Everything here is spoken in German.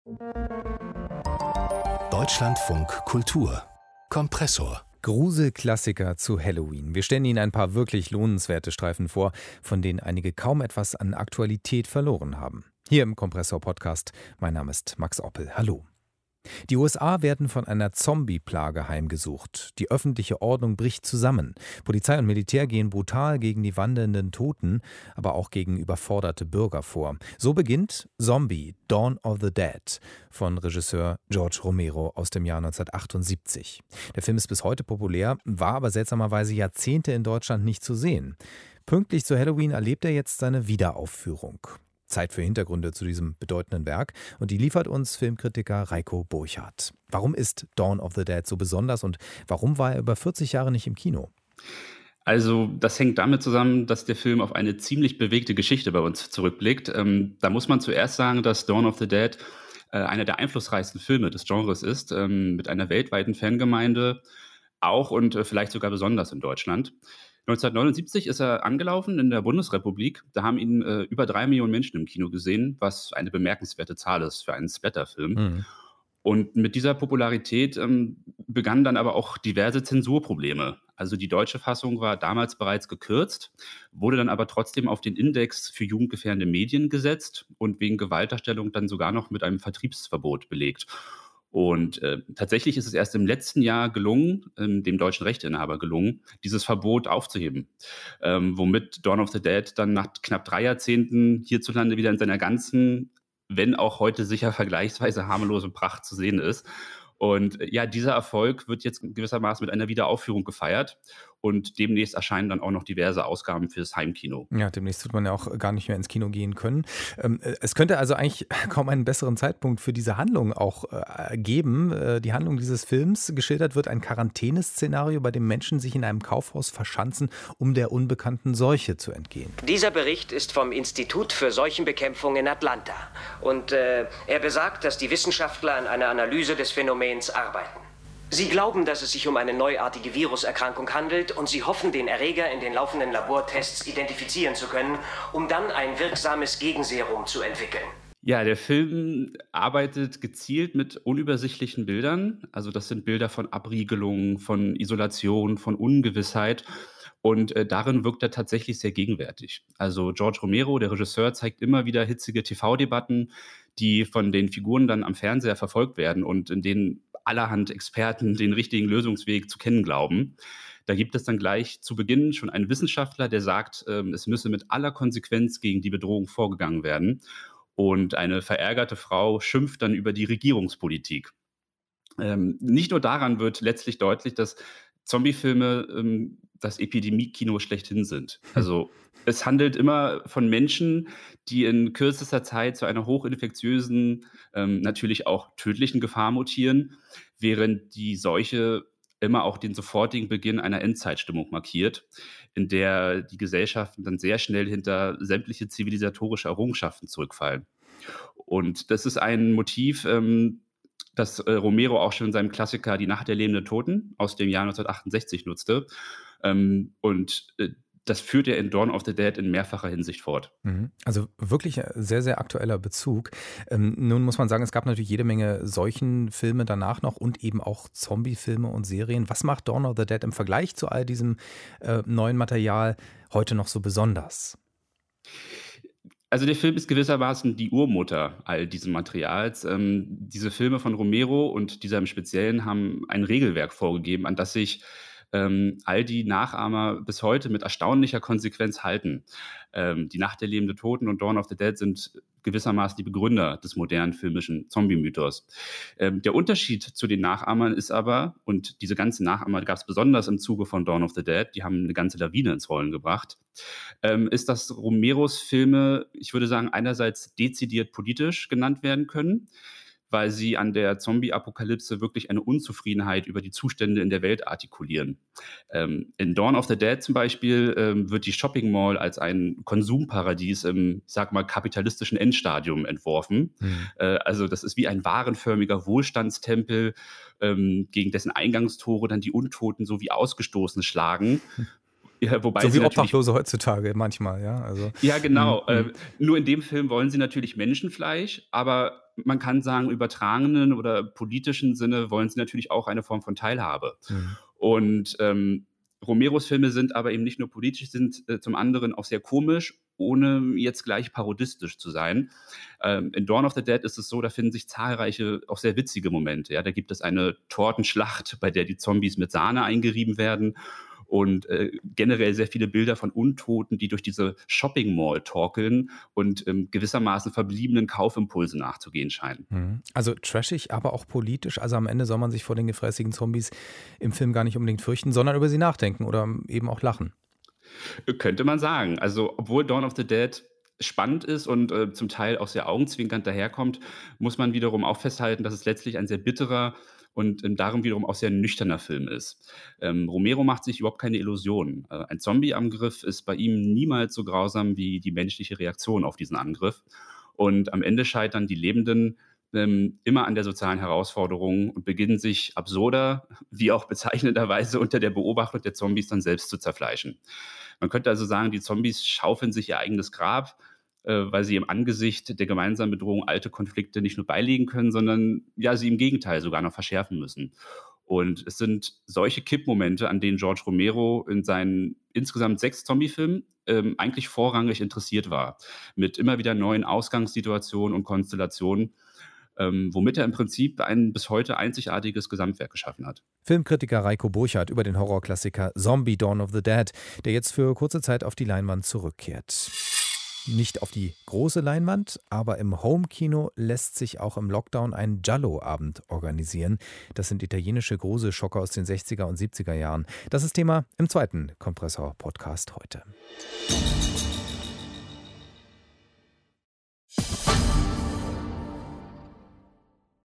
Deutschlandfunk Kultur Kompressor. Gruselklassiker zu Halloween. Wir stellen Ihnen ein paar wirklich lohnenswerte Streifen vor, von denen einige kaum etwas an Aktualität verloren haben. Hier im Kompressor-Podcast. Mein Name ist Max Oppel. Hallo. Die USA werden von einer Zombie-Plage heimgesucht. Die öffentliche Ordnung bricht zusammen. Polizei und Militär gehen brutal gegen die wandernden Toten, aber auch gegen überforderte Bürger vor. So beginnt Zombie, Dawn of the Dead von Regisseur George Romero aus dem Jahr 1978. Der Film ist bis heute populär, war aber seltsamerweise Jahrzehnte in Deutschland nicht zu sehen. Pünktlich zu Halloween erlebt er jetzt seine Wiederaufführung. Zeit für Hintergründe zu diesem bedeutenden Werk und die liefert uns Filmkritiker Reiko Burchardt. Warum ist Dawn of the Dead so besonders und warum war er über 40 Jahre nicht im Kino? Also das hängt damit zusammen, dass der Film auf eine ziemlich bewegte Geschichte bei uns zurückblickt. Da muss man zuerst sagen, dass Dawn of the Dead einer der einflussreichsten Filme des Genres ist, mit einer weltweiten Fangemeinde, auch und vielleicht sogar besonders in Deutschland. 1979 ist er angelaufen in der Bundesrepublik. Da haben ihn über 3 Millionen Menschen im Kino gesehen, was eine bemerkenswerte Zahl ist für einen Splatterfilm. Mhm. Und mit dieser Popularität begannen dann aber auch diverse Zensurprobleme. Also die deutsche Fassung war damals bereits gekürzt, wurde dann aber trotzdem auf den Index für jugendgefährdende Medien gesetzt und wegen Gewaltdarstellung dann sogar noch mit einem Vertriebsverbot belegt. Und tatsächlich ist es erst im letzten Jahr gelungen, dem deutschen Rechteinhaber gelungen, dieses Verbot aufzuheben. Womit Dawn of the Dead dann nach knapp 3 Jahrzehnten hierzulande wieder in seiner ganzen, wenn auch heute sicher vergleichsweise harmlose Pracht zu sehen ist. Und ja, dieser Erfolg wird jetzt gewissermaßen mit einer Wiederaufführung gefeiert. Und demnächst erscheinen dann auch noch diverse Ausgaben fürs Heimkino. Ja, demnächst wird man ja auch gar nicht mehr ins Kino gehen können. Es könnte also eigentlich kaum einen besseren Zeitpunkt für diese Handlung auch geben. Die Handlung dieses Films geschildert wird ein Quarantäneszenario, bei dem Menschen sich in einem Kaufhaus verschanzen, um der unbekannten Seuche zu entgehen. Dieser Bericht ist vom Institut für Seuchenbekämpfung in Atlanta. Und er besagt, dass die Wissenschaftler an einer Analyse des Phänomens arbeiten. Sie glauben, dass es sich um eine neuartige Viruserkrankung handelt und sie hoffen, den Erreger in den laufenden Labortests identifizieren zu können, um dann ein wirksames Gegenserum zu entwickeln. Ja, der Film arbeitet gezielt mit unübersichtlichen Bildern. Also das sind Bilder von Abriegelung, von Isolation, von Ungewissheit. Und darin wirkt er tatsächlich sehr gegenwärtig. Also George Romero, der Regisseur, zeigt immer wieder hitzige TV-Debatten, die von den Figuren dann am Fernseher verfolgt werden und in denen allerhand Experten den richtigen Lösungsweg zu kennen glauben. Da gibt es dann gleich zu Beginn schon einen Wissenschaftler, der sagt, es müsse mit aller Konsequenz gegen die Bedrohung vorgegangen werden. Und eine verärgerte Frau schimpft dann über die Regierungspolitik. Nicht nur daran wird letztlich deutlich, dass Zombiefilme das Epidemie-Kino schlechthin sind. Also es handelt immer von Menschen, die in kürzester Zeit zu einer hochinfektiösen, natürlich auch tödlichen Gefahr mutieren, während die Seuche immer auch den sofortigen Beginn einer Endzeitstimmung markiert, in der die Gesellschaften dann sehr schnell hinter sämtliche zivilisatorische Errungenschaften zurückfallen. Und das ist ein Motiv, das Romero auch schon in seinem Klassiker Die Nacht der lebenden Toten aus dem Jahr 1968 nutzte. Das führt er in Dawn of the Dead in mehrfacher Hinsicht fort. Also wirklich sehr, sehr aktueller Bezug. Nun muss man sagen, es gab natürlich jede Menge solchen Filme danach noch und eben auch Zombie-Filme und Serien. Was macht Dawn of the Dead im Vergleich zu all diesem neuen Material heute noch so besonders? Also der Film ist gewissermaßen die Urmutter all dieses Materials. Diese Filme von Romero und dieser im Speziellen haben ein Regelwerk vorgegeben, an das sich all die Nachahmer bis heute mit erstaunlicher Konsequenz halten. Die Nacht der lebenden Toten und Dawn of the Dead sind gewissermaßen die Begründer des modernen filmischen Zombie-Mythos. Der Unterschied zu den Nachahmern ist aber, und diese ganzen Nachahmer gab es besonders im Zuge von Dawn of the Dead, die haben eine ganze Lawine ins Rollen gebracht, ist, dass Romeros Filme, ich würde sagen, einerseits dezidiert politisch genannt werden können, weil sie an der Zombie-Apokalypse wirklich eine Unzufriedenheit über die Zustände in der Welt artikulieren. In Dawn of the Dead zum Beispiel wird die Shopping Mall als ein Konsumparadies im, ich sag mal, kapitalistischen Endstadium entworfen. Also das ist wie ein warenförmiger Wohlstandstempel, gegen dessen Eingangstore dann die Untoten so wie Ausgestoßene schlagen. Ja, wobei So sie wie natürlich Obdachlose heutzutage manchmal, ja. Also, Ja, genau. mhm. Nur in dem Film wollen sie natürlich Menschenfleisch, aber man kann sagen, im übertragenen oder politischen Sinne wollen sie natürlich auch eine Form von Teilhabe. Mhm. Und, Romeros Filme sind aber eben nicht nur politisch, sind, zum anderen auch sehr komisch, ohne jetzt gleich parodistisch zu sein. In Dawn of the Dead ist es so, da finden sich zahlreiche, auch sehr witzige Momente, ja. Da gibt es eine Tortenschlacht, bei der die Zombies mit Sahne eingerieben werden und, generell sehr viele Bilder von Untoten, die durch diese Shopping Mall torkeln und, gewissermaßen verbliebenen Kaufimpulsen nachzugehen scheinen. Mhm. Also trashig, aber auch politisch. Also am Ende soll man sich vor den gefräßigen Zombies im Film gar nicht unbedingt fürchten, sondern über sie nachdenken oder eben auch lachen. Könnte man sagen. Also, obwohl Dawn of the Dead spannend ist und, zum Teil auch sehr augenzwinkernd daherkommt, muss man wiederum auch festhalten, dass es letztlich ein sehr bitterer und, darum wiederum auch sehr nüchterner Film ist. Romero macht sich überhaupt keine Illusionen. Ein Zombie-Angriff ist bei ihm niemals so grausam wie die menschliche Reaktion auf diesen Angriff. Und am Ende scheitern die Lebenden, immer an der sozialen Herausforderung und beginnen sich absurder, wie auch bezeichnenderweise unter der Beobachtung der Zombies dann selbst zu zerfleischen. Man könnte also sagen, die Zombies schaufeln sich ihr eigenes Grab, weil sie im Angesicht der gemeinsamen Bedrohung alte Konflikte nicht nur beilegen können, sondern ja, sie im Gegenteil sogar noch verschärfen müssen. Und es sind solche Kippmomente, an denen George Romero in seinen insgesamt 6 Zombie-Filmen eigentlich vorrangig interessiert war. Mit immer wieder neuen Ausgangssituationen und Konstellationen, womit er im Prinzip ein bis heute einzigartiges Gesamtwerk geschaffen hat. Filmkritiker Reiko Burchardt über den Horrorklassiker Zombie Dawn of the Dead, der jetzt für kurze Zeit auf die Leinwand zurückkehrt. Nicht auf die große Leinwand, aber im Homekino lässt sich auch im Lockdown ein Giallo-Abend organisieren. Das sind italienische Gruselschocker aus den 60er und 70er Jahren. Das ist Thema im zweiten Kompressor-Podcast heute.